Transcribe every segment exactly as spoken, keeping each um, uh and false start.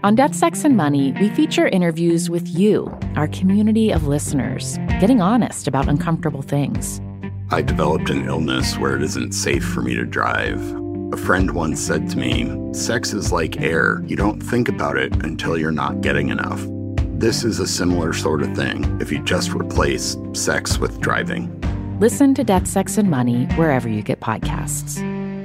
On Death, Sex, and Money, we feature interviews with you, our community of listeners, getting honest about uncomfortable things. I developed an illness where it isn't safe for me to drive. A friend once said to me, sex is like air. You don't think about it until you're not getting enough. This is a similar sort of thing if you just replace sex with driving. Listen to Death, Sex, and Money wherever you get podcasts.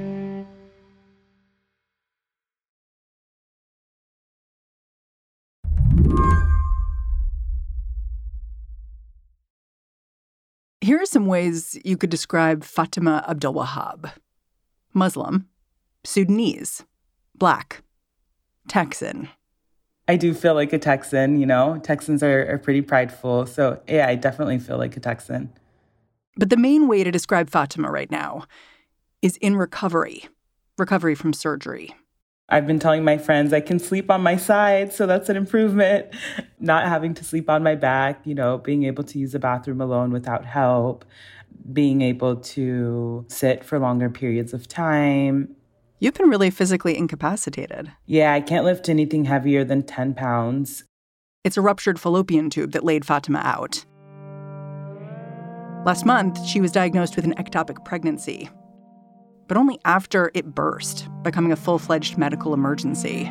Here are some ways you could describe Fatima Abdulwahab. Muslim, Sudanese, Black, Texan. I do feel like a Texan, you know. Texans are, are pretty prideful. So, yeah, I definitely feel like a Texan. But the main way to describe Fatima right now is in recovery, recovery from surgery. I've been telling my friends I can sleep on my side, so that's an improvement. Not having to sleep on my back, you know, being able to use the bathroom alone without help, being able to sit for longer periods of time. You've been really physically incapacitated. Yeah, I can't lift anything heavier than ten pounds. It's a ruptured fallopian tube that laid Fatima out. Last month, she was diagnosed with an ectopic pregnancy, but only after it burst, becoming a full-fledged medical emergency.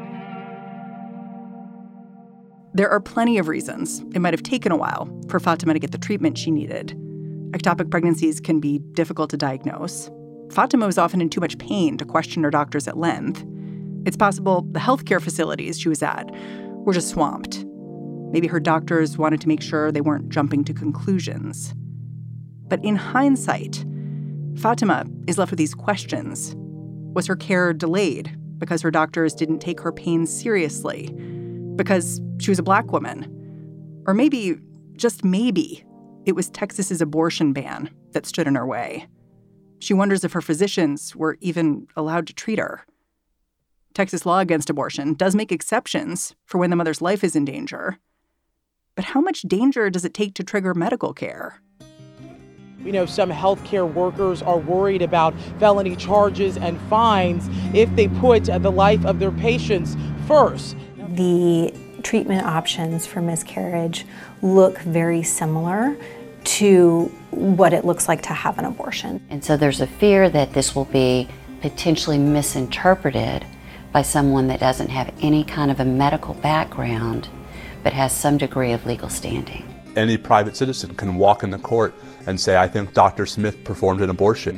There are plenty of reasons it might have taken a while for Fatima to get the treatment she needed. Ectopic pregnancies can be difficult to diagnose. Fatima was often in too much pain to question her doctors at length. It's possible the healthcare facilities she was at were just swamped. Maybe her doctors wanted to make sure they weren't jumping to conclusions. But in hindsight, Fatima is left with these questions. Was her care delayed because her doctors didn't take her pain seriously? Because she was a Black woman? Or maybe, just maybe, it was Texas's abortion ban that stood in her way. She wonders if her physicians were even allowed to treat her. Texas law against abortion does make exceptions for when the mother's life is in danger. But how much danger does it take to trigger medical care? We know some healthcare workers are worried about felony charges and fines if they put the life of their patients first. The treatment options for miscarriage look very similar to what it looks like to have an abortion. And so there's a fear that this will be potentially misinterpreted by someone that doesn't have any kind of a medical background, but has some degree of legal standing. Any private citizen can walk into court and say, I think Doctor Smith performed an abortion.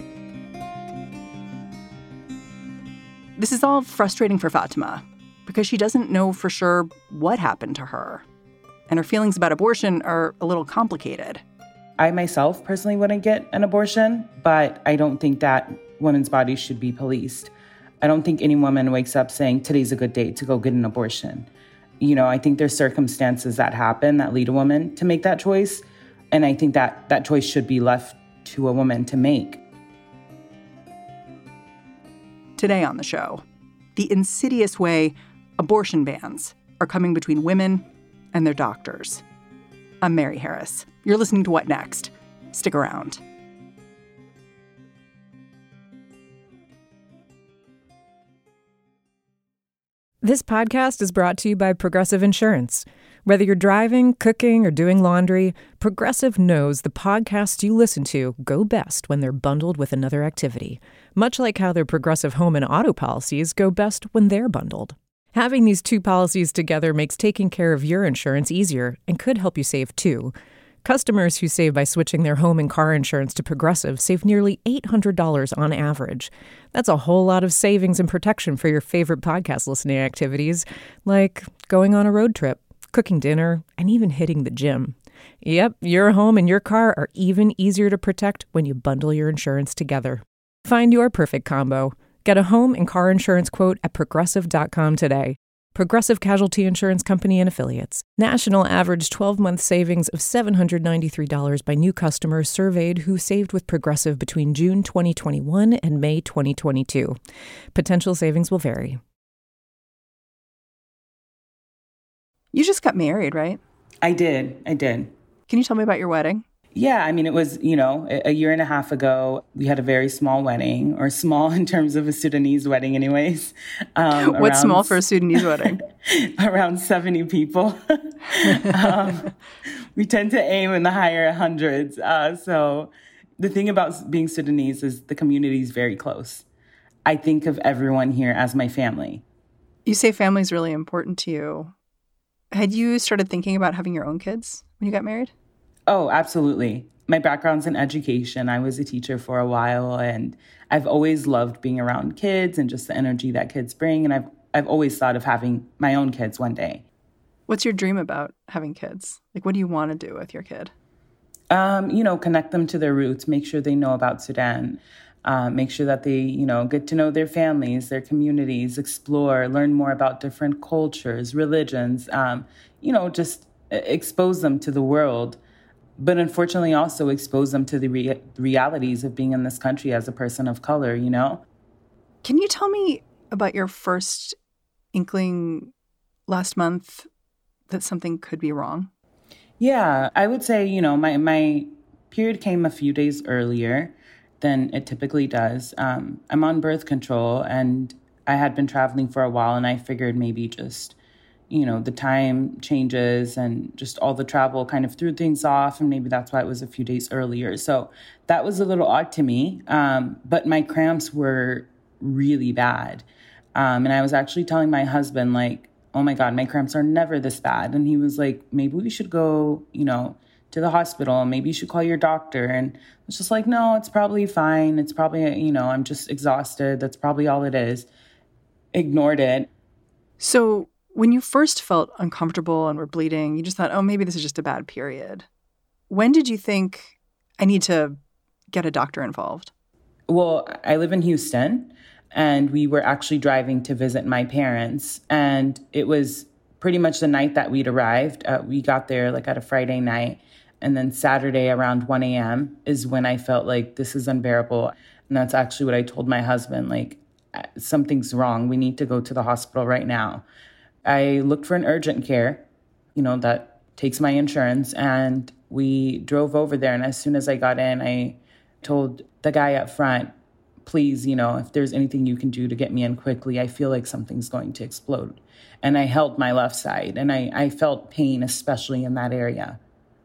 This is all frustrating for Fatima because she doesn't know for sure what happened to her. And her feelings about abortion are a little complicated. I myself personally wouldn't get an abortion, but I don't think that women's bodies should be policed. I don't think any woman wakes up saying, today's a good day to go get an abortion. You know, I think there's circumstances that happen that lead a woman to make that choice. And I think that that choice should be left to a woman to make. Today on the show, the insidious way abortion bans are coming between women and their doctors. I'm Mary Harris. You're listening to What Next? Stick around. This podcast is brought to you by Progressive Insurance. Whether you're driving, cooking, or doing laundry, Progressive knows the podcasts you listen to go best when they're bundled with another activity, much like how their Progressive home and auto policies go best when they're bundled. Having these two policies together makes taking care of your insurance easier and could help you save, too. Customers who save by switching their home and car insurance to Progressive save nearly eight hundred dollars on average. That's a whole lot of savings and protection for your favorite podcast listening activities, like going on a road trip, cooking dinner, and even hitting the gym. Yep, your home and your car are even easier to protect when you bundle your insurance together. Find your perfect combo. Get a home and car insurance quote at progressive dot com today. Progressive Casualty Insurance Company and Affiliates. National average twelve-month savings of seven hundred ninety-three dollars by new customers surveyed who saved with Progressive between June twenty twenty-one and May twenty twenty-two. Potential savings will vary. You just got married, right? I did. I did. Can you tell me about your wedding? Yeah, I mean, it was, you know, a year and a half ago. We had a very small wedding, or small in terms of a Sudanese wedding anyways. Um, What's around... small for a Sudanese wedding? around seventy people. um, we tend to aim in the higher hundreds. Uh, so the thing about being Sudanese is the community is very close. I think of everyone here as my family. You say family is really important to you. Had you started thinking about having your own kids when you got married? Oh, absolutely. My background's in education. I was a teacher for a while, and I've always loved being around kids and just the energy that kids bring. And I've I've always thought of having my own kids one day. What's your dream about having kids? Like, what do you want to do with your kid? Um, you know, connect them to their roots, make sure they know about Sudan, uh, make sure that they, you know, get to know their families, their communities, explore, learn more about different cultures, religions, um, you know, just expose them to the world. But unfortunately also expose them to the re- realities of being in this country as a person of color, you know? Can you tell me about your first inkling last month that something could be wrong? Yeah, I would say, you know, my, my period came a few days earlier than it typically does. Um, I'm on birth control, and I had been traveling for a while, and I figured maybe just, you know, the time changes and just all the travel kind of threw things off, and maybe that's why it was a few days earlier. So that was a little odd to me, um, but my cramps were really bad. Um, and I was actually telling my husband, like, oh my God, my cramps are never this bad. And he was like, maybe we should go, you know, to the hospital. Maybe you should call your doctor. And I was just like, no, it's probably fine. It's probably, you know, I'm just exhausted. That's probably all it is. Ignored it. So when you first felt uncomfortable and were bleeding, you just thought, oh, maybe this is just a bad period. When did you think, I need to get a doctor involved? Well, I live in Houston, and we were actually driving to visit my parents. And it was pretty much the night that we'd arrived. Uh, we got there like at a Friday night. And then Saturday around one a.m. is when I felt like this is unbearable. And that's actually what I told my husband, like, something's wrong. We need to go to the hospital right now. I looked for an urgent care, you know, that takes my insurance. And we drove over there. And as soon as I got in, I told the guy up front, please, you know, if there's anything you can do to get me in quickly, I feel like something's going to explode. And I held my left side, and I, I felt pain, especially in that area.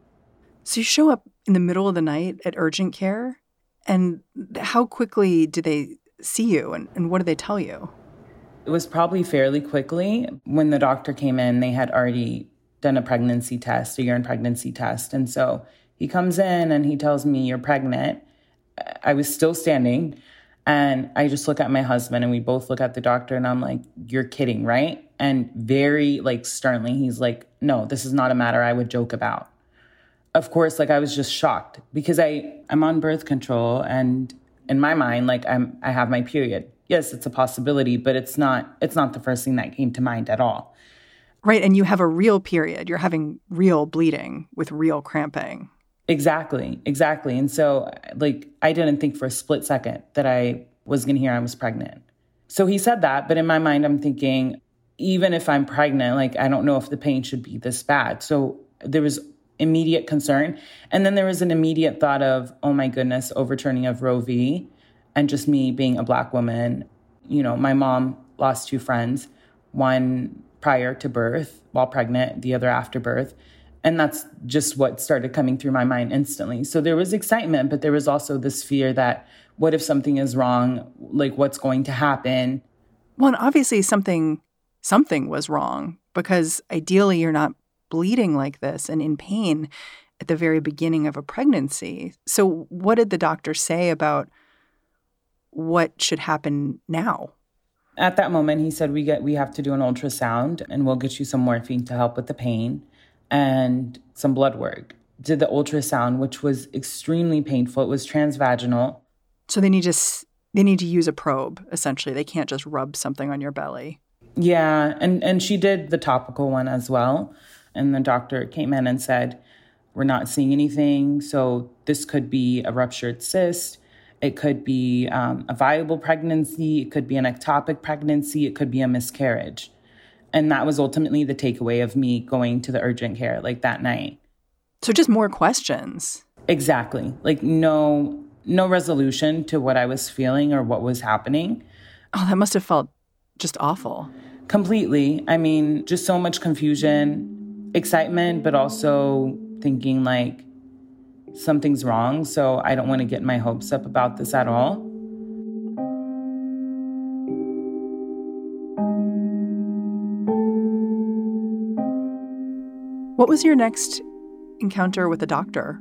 So you show up in the middle of the night at urgent care, and how quickly do they see you, and, and what do they tell you? It was probably fairly quickly. When the doctor came in, they had already done a pregnancy test, a urine pregnancy test. And so he comes in and he tells me, you're pregnant. I was still standing. And I just look at my husband, and we both look at the doctor, and I'm like, you're kidding, right? And very like sternly, he's like, no, this is not a matter I would joke about. Of course, like I was just shocked because I, I'm on birth control, and in my mind, like I'm, I have my period. Yes, it's a possibility, but it's not, it's not the first thing that came to mind at all. Right. And you have a real period. You're having real bleeding with real cramping. Exactly, exactly. And so, like, I didn't think for a split second that I was going to hear I was pregnant. So he said that, but in my mind, I'm thinking, even if I'm pregnant, like, I don't know if the pain should be this bad. So there was immediate concern. And then there was an immediate thought of, oh my goodness, overturning of Roe v. And just me being a Black woman. You know, my mom lost two friends, one prior to birth while pregnant, the other after birth. And that's just what started coming through my mind instantly. So there was excitement, but there was also this fear that what if something is wrong? Like, what's going to happen? Well, and obviously something, something was wrong, because ideally you're not bleeding like this and in pain at the very beginning of a pregnancy. So what did the doctor say about what should happen now? At that moment, he said, we get we have to do an ultrasound, and we'll get you some morphine to help with the pain and some blood work. Did the ultrasound, which was extremely painful. It was transvaginal. So they need to they need to use a probe, essentially. They can't just rub something on your belly. Yeah, and, and she did the topical one as well. And the doctor came in and said, we're not seeing anything. So this could be a ruptured cyst. It could be um, a viable pregnancy. It could be an ectopic pregnancy. It could be a miscarriage. And that was ultimately the takeaway of me going to the urgent care like that night. So just more questions. Exactly. Like no no resolution to what I was feeling or what was happening. Oh, that must have felt just awful. Completely. I mean, just so much confusion, excitement, but also thinking like something's wrong. So I don't want to get my hopes up about this at all. What was your next encounter with a doctor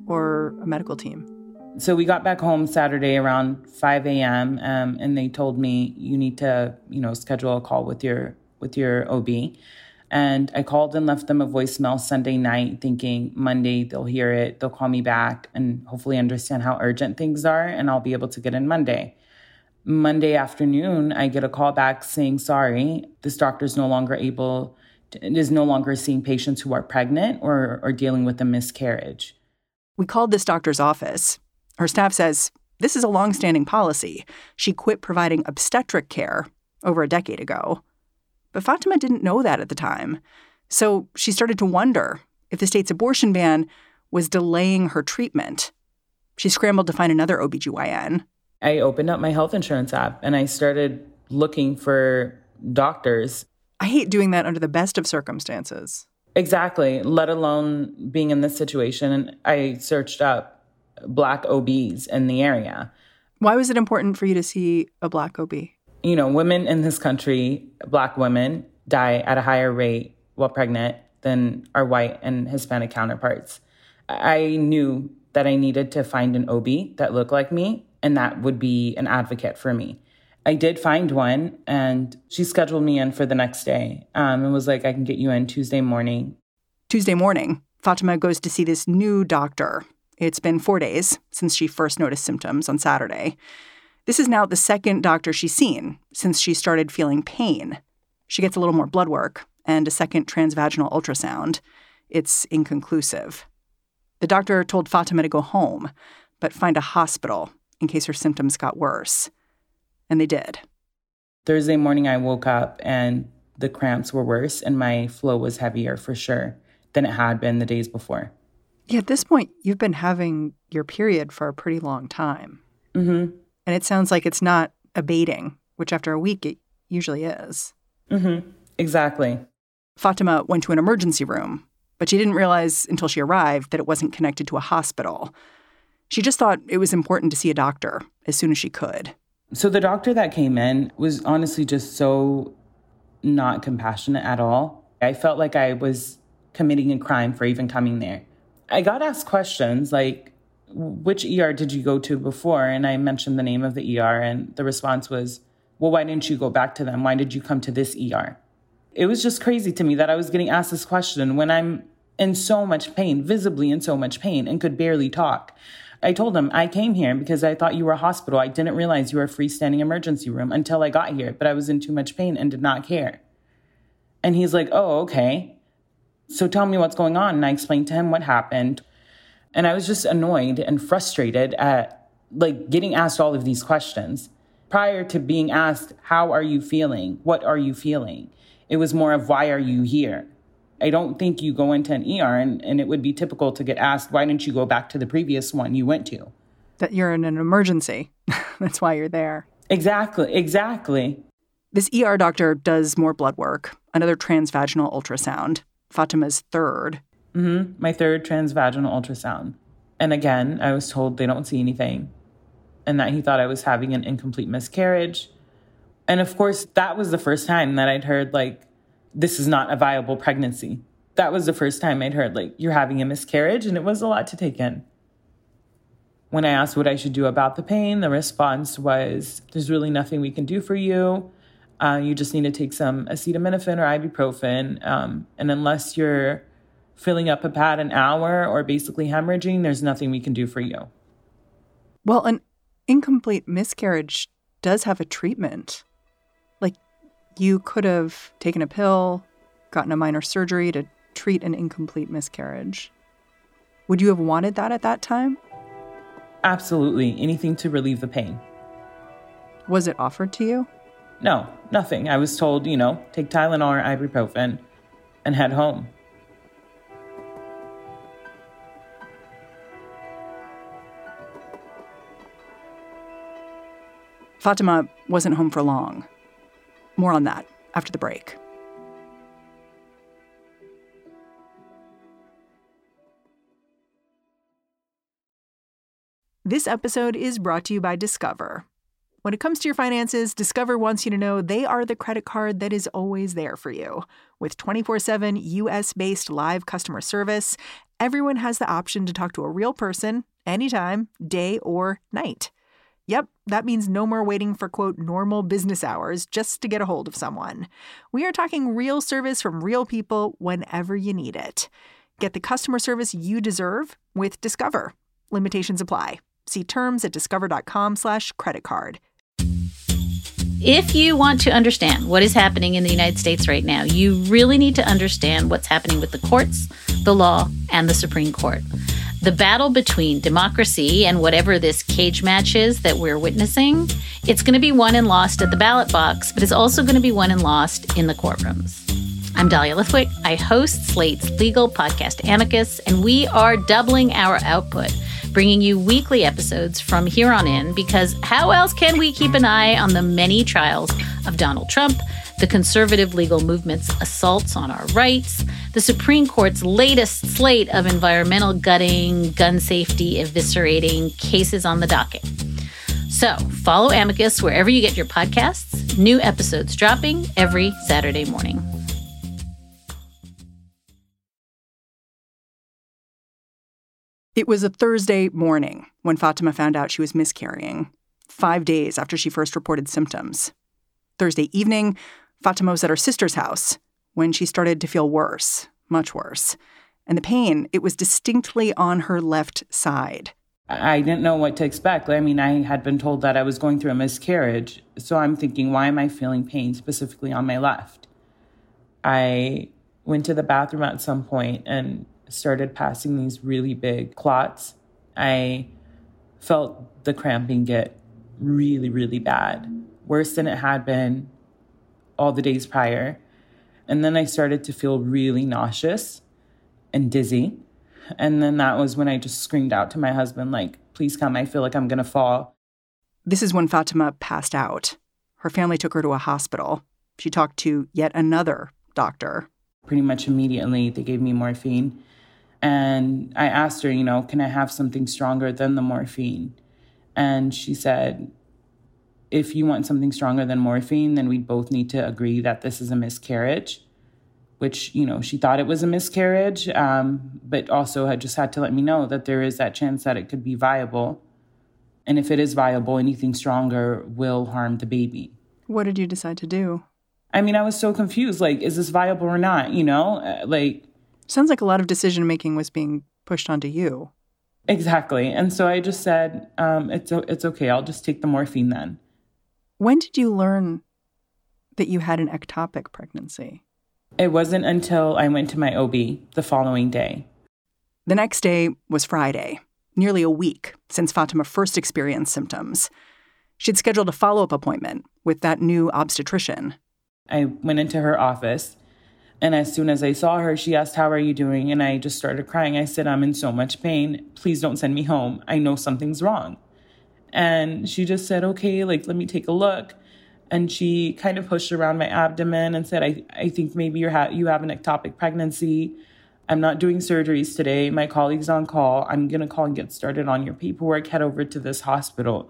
or a medical team? So we got back home Saturday around five a.m. Um, and they told me you need to, you know, schedule a call with your with your O B. And I called and left them a voicemail Sunday night thinking Monday they'll hear it, they'll call me back and hopefully understand how urgent things are and I'll be able to get in Monday. Monday afternoon, I get a call back saying, sorry, this doctor's no longer able, to, is no longer seeing patients who are pregnant or, or dealing with a miscarriage. We called this doctor's office. Her staff says this is a longstanding policy. She quit providing obstetric care over a decade ago. But Fatima didn't know that at the time. So she started to wonder if the state's abortion ban was delaying her treatment. She scrambled to find another O B G Y N. I opened up my health insurance app and I started looking for doctors. I hate doing that under the best of circumstances. Exactly, let alone being in this situation. And I searched up Black O Bs in the area. Why was it important for you to see a Black O B? You know, women in this country, Black women, die at a higher rate while pregnant than our white and Hispanic counterparts. I knew that I needed to find an O B that looked like me, and that would be an advocate for me. I did find one, and she scheduled me in for the next day um, and was like, I can get you in Tuesday morning. Tuesday morning, Fatima goes to see this new doctor. It's been four days since she first noticed symptoms on Saturday. This is now the second doctor she's seen since she started feeling pain. She gets a little more blood work and a second transvaginal ultrasound. It's inconclusive. The doctor told Fatima to go home, but find a hospital in case her symptoms got worse. And they did. Thursday morning, I woke up and the cramps were worse and my flow was heavier for sure than it had been the days before. Yeah, at this point, you've been having your period for a pretty long time. Mm-hmm. And it sounds like it's not abating, which after a week it usually is. Mm-hmm. Exactly. Fatima went to an emergency room, but she didn't realize until she arrived that it wasn't connected to a hospital. She just thought it was important to see a doctor as soon as she could. So the doctor that came in was honestly just so not compassionate at all. I felt like I was committing a crime for even coming there. I got asked questions like, which E R did you go to before? And I mentioned the name of the E R, and the response was, well, why didn't you go back to them? Why did you come to this E R? It was just crazy to me that I was getting asked this question when I'm in so much pain, visibly in so much pain, and could barely talk. I told him, I came here because I thought you were a hospital. I didn't realize you were a freestanding emergency room until I got here, but I was in too much pain and did not care. And he's like, oh, okay. So tell me what's going on. And I explained to him what happened. And I was just annoyed and frustrated at like getting asked all of these questions. Prior to being asked, how are you feeling? What are you feeling? It was more of, why are you here? I don't think you go into an E R and, and it would be typical to get asked, why didn't you go back to the previous one you went to? That you're in an emergency. That's why you're there. Exactly, exactly. This E R doctor does more blood work, another transvaginal ultrasound, Fatima's third. Mm-hmm. My third transvaginal ultrasound. And again, I was told they don't see anything and that he thought I was having an incomplete miscarriage. And of course, that was the first time that I'd heard, like, this is not a viable pregnancy. That was the first time I'd heard, like, you're having a miscarriage, and it was a lot to take in. When I asked what I should do about the pain, the response was, there's really nothing we can do for you. Uh, you just need to take some acetaminophen or ibuprofen. Um, and unless you're filling up a pad an hour or basically hemorrhaging, there's nothing we can do for you. Well, an incomplete miscarriage does have a treatment. Like, you could have taken a pill, gotten a minor surgery to treat an incomplete miscarriage. Would you have wanted that at that time? Absolutely. Anything to relieve the pain. Was it offered to you? No, nothing. I was told, you know, take Tylenol or ibuprofen and head home. Fatima wasn't home for long. More on that after the break. This episode is brought to you by Discover. When it comes to your finances, Discover wants you to know they are the credit card that is always there for you. With twenty-four seven U S-based live customer service, everyone has the option to talk to a real person anytime, day or night. Yep, that means no more waiting for, quote, normal business hours just to get a hold of someone. We are talking real service from real people whenever you need it. Get the customer service you deserve with Discover. Limitations apply. See terms at discover.com slash credit card. If you want to understand what is happening in the United States right now, you really need to understand what's happening with the courts, the law, and the Supreme Court. The battle between democracy and whatever this cage match is that we're witnessing, it's going to be won and lost at the ballot box, but it's also going to be won and lost in the courtrooms. I'm Dahlia Lithwick. I host Slate's legal podcast Amicus, and we are doubling our output, bringing you weekly episodes from here on in, because how else can we keep an eye on the many trials of Donald Trump, the conservative legal movement's assaults on our rights, the Supreme Court's latest slate of environmental gutting, gun safety eviscerating cases on the docket. So follow Amicus wherever you get your podcasts. New episodes dropping every Saturday morning. It was a Thursday morning when Fatima found out she was miscarrying, five days after she first reported symptoms. Thursday evening, Fatima was at her sister's house when she started to feel worse, much worse. And the pain, it was distinctly on her left side. I didn't know what to expect. I mean, I had been told that I was going through a miscarriage. So I'm thinking, why am I feeling pain specifically on my left? I went to the bathroom at some point and started passing these really big clots. I felt the cramping get really, really bad, worse than it had been all the days prior. And then I started to feel really nauseous and dizzy. And then that was when I just screamed out to my husband, like, please come, I feel like I'm going to fall. This is when Fatima passed out. Her family took her to a hospital. She talked to yet another doctor. Pretty much immediately, they gave me morphine. And I asked her, you know, can I have something stronger than the morphine? And she said, if you want something stronger than morphine, then we both need to agree that this is a miscarriage, which, you know, she thought it was a miscarriage, um, but also had just had to let me know that there is that chance that it could be viable. And if it is viable, anything stronger will harm the baby. What did you decide to do? I mean, I was so confused. Like, is this viable or not? You know, uh, like. Sounds like a lot of decision-making was being pushed onto you. Exactly. And so I just said, um, it's it's okay. I'll just take the morphine then. When did you learn that you had an ectopic pregnancy? It wasn't until I went to my O B the following day. The next day was Friday, nearly a week since Fatima first experienced symptoms. She'd scheduled a follow-up appointment with that new obstetrician. I went into her office, and as soon as I saw her, she asked, how are you doing? And I just started crying. I said, I'm in so much pain. Please don't send me home. I know something's wrong. And she just said, okay, like, let me take a look. And she kind of pushed around my abdomen and said, I, I think maybe you're ha- you have an ectopic pregnancy. I'm not doing surgeries today. My colleague's on call. I'm going to call and get started on your paperwork. Head over to this hospital.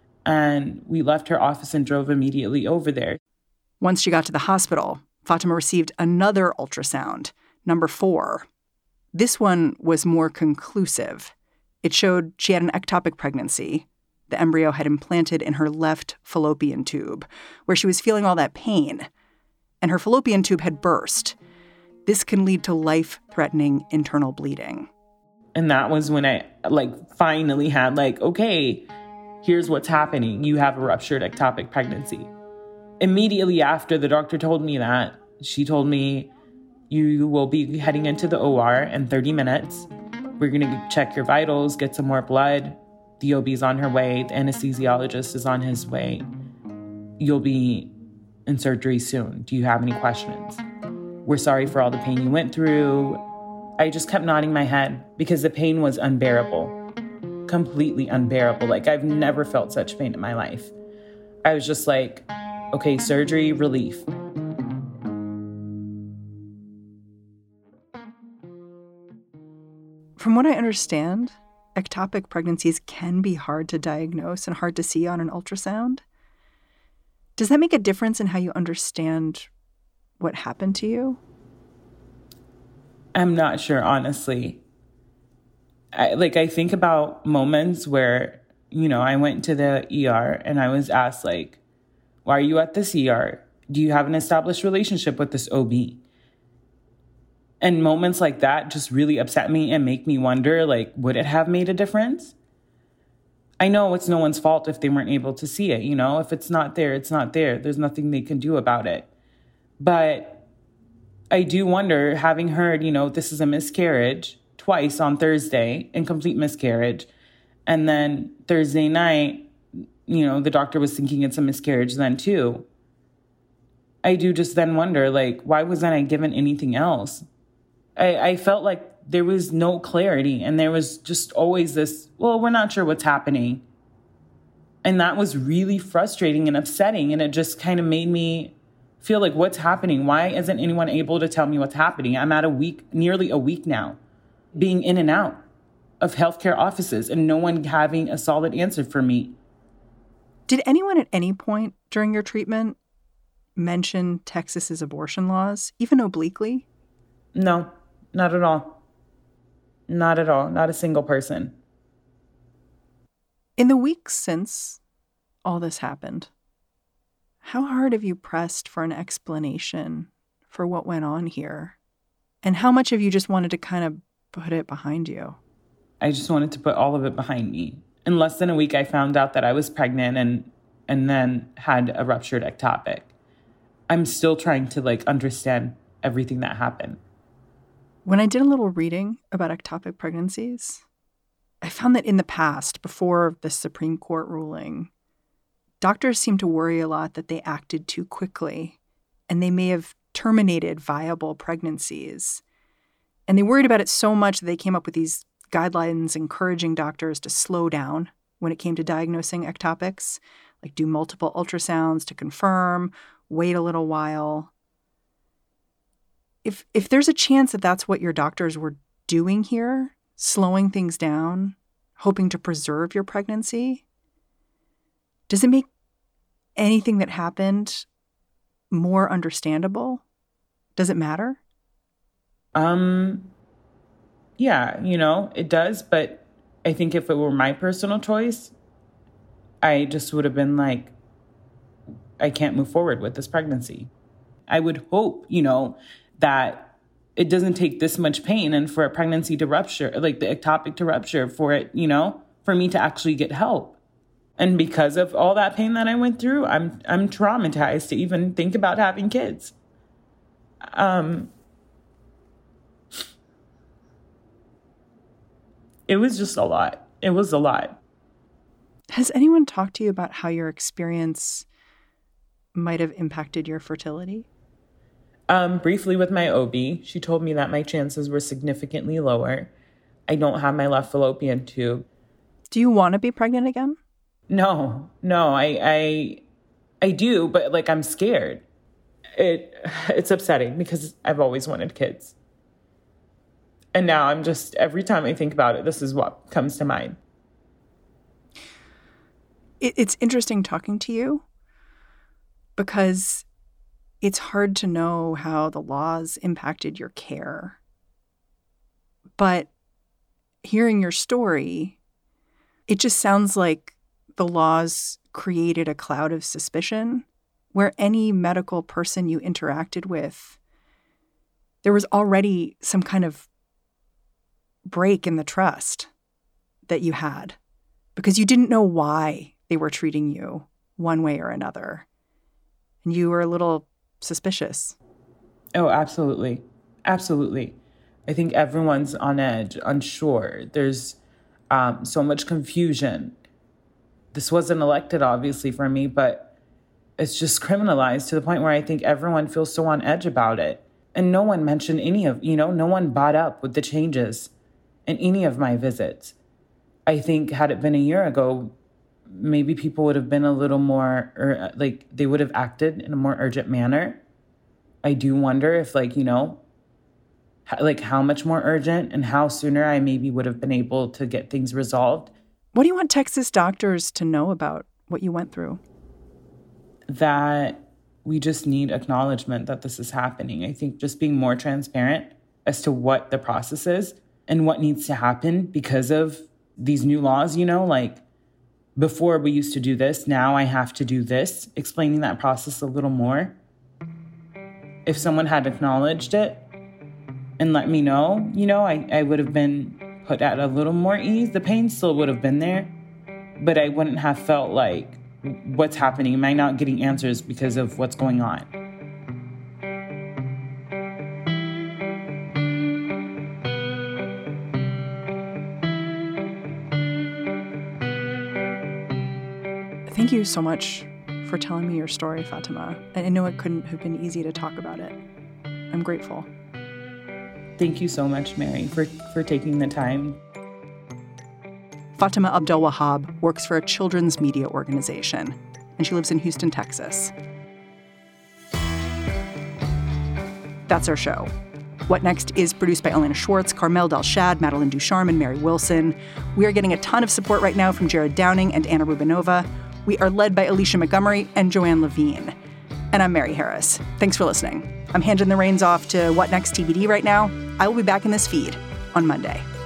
And we left her office and drove immediately over there. Once she got to the hospital, Fatima received another ultrasound, number four. This one was more conclusive. It showed she had an ectopic pregnancy. The embryo had implanted in her left fallopian tube, where she was feeling all that pain. And her fallopian tube had burst. This can lead to life-threatening internal bleeding. And that was when I, like, finally had, like, okay, here's what's happening. You have a ruptured ectopic pregnancy. Immediately after the doctor told me that, she told me, you will be heading into the O R in thirty minutes. We're going to check your vitals, get some more blood. The O B's on her way. The anesthesiologist is on his way. You'll be in surgery soon. Do you have any questions? We're sorry for all the pain you went through. I just kept nodding my head because the pain was unbearable, completely unbearable. Like, I've never felt such pain in my life. I was just like, okay, surgery, relief. From what I understand, ectopic pregnancies can be hard to diagnose and hard to see on an ultrasound. Does that make a difference in how you understand what happened to you? I'm not sure, honestly. I, like, I think about moments where, you know, I went to the E R and I was asked, like, why are you at this E R? Do you have an established relationship with this O B? And moments like that just really upset me and make me wonder, like, would it have made a difference? I know it's no one's fault if they weren't able to see it, you know? If it's not there, it's not there. There's nothing they can do about it. But I do wonder, having heard, you know, this is a miscarriage twice on Thursday, incomplete miscarriage, and then Thursday night, you know, the doctor was thinking it's a miscarriage then too. I do just then wonder, like, why wasn't I given anything else? I, I felt like there was no clarity and there was just always this, well, we're not sure what's happening. And that was really frustrating and upsetting. And it just kind of made me feel like, what's happening? Why isn't anyone able to tell me what's happening? I'm at a week, nearly a week now, being in and out of healthcare offices and no one having a solid answer for me. Did anyone at any point during your treatment mention Texas's abortion laws, even obliquely? No, not at all. Not at all. Not a single person. In the weeks since all this happened, how hard have you pressed for an explanation for what went on here? And how much have you just wanted to kind of put it behind you? I just wanted to put all of it behind me. In less than a week, I found out that I was pregnant and and then had a ruptured ectopic. I'm still trying to, like, understand everything that happened. When I did a little reading about ectopic pregnancies, I found that in the past, before the Supreme Court ruling, doctors seemed to worry a lot that they acted too quickly and they may have terminated viable pregnancies. And they worried about it so much that they came up with these guidelines encouraging doctors to slow down when it came to diagnosing ectopics, like do multiple ultrasounds to confirm, wait a little while. If if there's a chance that that's what your doctors were doing here, slowing things down, hoping to preserve your pregnancy, does it make anything that happened more understandable? Does it matter? Um, yeah, you know, it does. But I think if it were my personal choice, I just would have been like, I can't move forward with this pregnancy. I would hope, you know, that it doesn't take this much pain and for a pregnancy to rupture, like the ectopic to rupture, for it, you know, for me to actually get help. And because of all that pain that I went through, I'm I'm traumatized to even think about having kids. Um, it was just a lot. It was a lot. Has anyone talked to you about how your experience might have impacted your fertility? Um, briefly with my O B, she told me that my chances were significantly lower. I don't have my left fallopian tube. Do you want to be pregnant again? No, no, I, I, I do, but like I'm scared. It, it's upsetting because I've always wanted kids. And now I'm just, every time I think about it, this is what comes to mind. It, it's interesting talking to you because it's hard to know how the laws impacted your care. But hearing your story, it just sounds like the laws created a cloud of suspicion where any medical person you interacted with, there was already some kind of break in the trust that you had because you didn't know why they were treating you one way or another. And you were a little suspicious. Oh, absolutely. Absolutely. I think everyone's on edge, unsure. There's um, so much confusion. This wasn't elected, obviously, for me, but it's just criminalized to the point where I think everyone feels so on edge about it. And no one mentioned any of, you know, no one bought up with the changes in any of my visits. I think had it been a year ago, maybe people would have been a little more, or like they would have acted in a more urgent manner. I do wonder if, like, you know, like how much more urgent and how sooner I maybe would have been able to get things resolved. What do you want Texas doctors to know about what you went through? That we just need acknowledgement that this is happening. I think just being more transparent as to what the process is and what needs to happen because of these new laws, you know, like before we used to do this, now I have to do this, explaining that process a little more. If someone had acknowledged it and let me know, you know, I, I would have been put at a little more ease. The pain still would have been there, but I wouldn't have felt like, what's happening? Am I not getting answers because of what's going on? Thank you so much for telling me your story, Fatima. I know it couldn't have been easy to talk about it. I'm grateful. Thank you so much, Mary, for, for taking the time. Fatima Abdel-Wahab works for a children's media organization, and she lives in Houston, Texas. That's our show. What Next is produced by Elena Schwartz, Carmel Delshad, Madeline Ducharme, and Mary Wilson. We are getting a ton of support right now from Jared Downing and Anna Rubinova. We are led by Alicia Montgomery and Joanne Levine. And I'm Mary Harris. Thanks for listening. I'm handing the reins off to What Next T B D right now. I will be back in this feed on Monday.